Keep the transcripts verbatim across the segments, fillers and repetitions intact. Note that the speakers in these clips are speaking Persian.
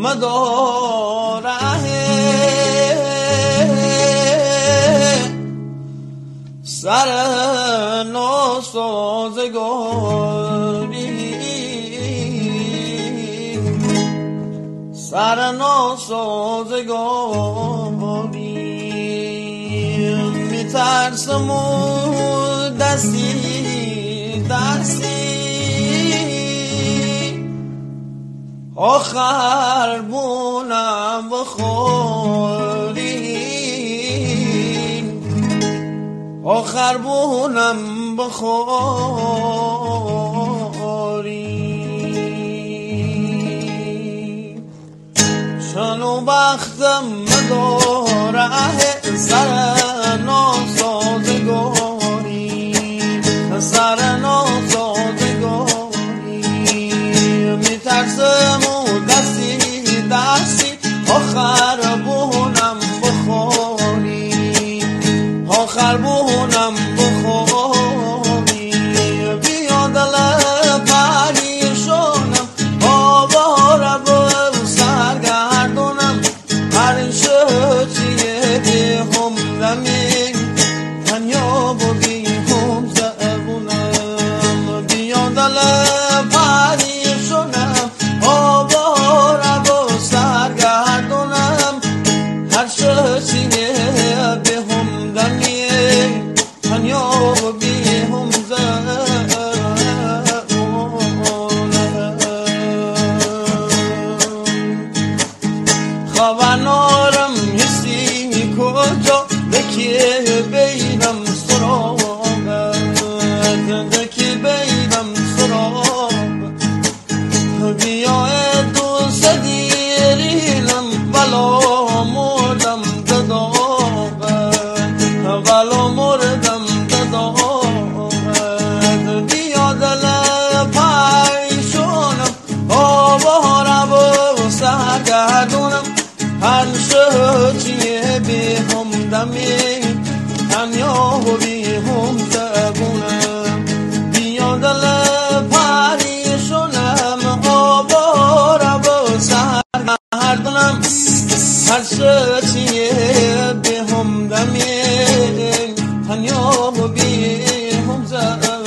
مداره سر ناسازگاری سر ناسازگاری میترسم و دستی دستی آخر بونم بخوری آخر بونم بخوری چنو بختم مداره سر ناسازگاری سر ناسازگاری میترسم و دستی دستی آخر بونم بخوری آخر بونم بخوری بیا دل پریشانم آواره به سرگردونم هر شوچیه بی همدمی تنیا و بی هم زبونم بیا دل پریشانم آواره به سرگردونم هر شوچیه بی همدمی تنیا و بی هم زبونم خبر نارم حسی کجا بکی بیدم سراغت بکی بیدم سراغت بیا دوست دیرینم بلا مردم دداغت بلا مردم دداغت بیا دل پریشانم آواره و سرگردونم هر شوچیه بی همدمی تنیا و بی هم زبونم بیا دل پریشانم آواره و سرگردونم هر شوچیه بی همدمی تنیا و بی هم زبونم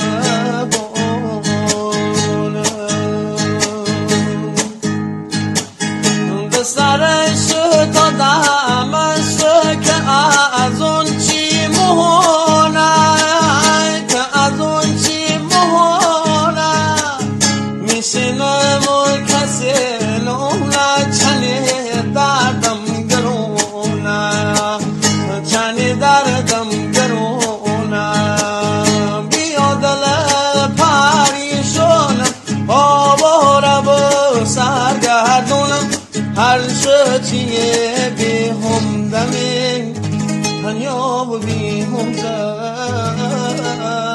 به سرش تا دمش که از اون چی مهونه که از اون چی مهونه میشینم و کسی نونه چنی دردم گرونه چنی دردم گرونه بیا دل پریشانم آواره و سرگردونم هر شوچیه بی همدمی تنیا و بی هم زبونم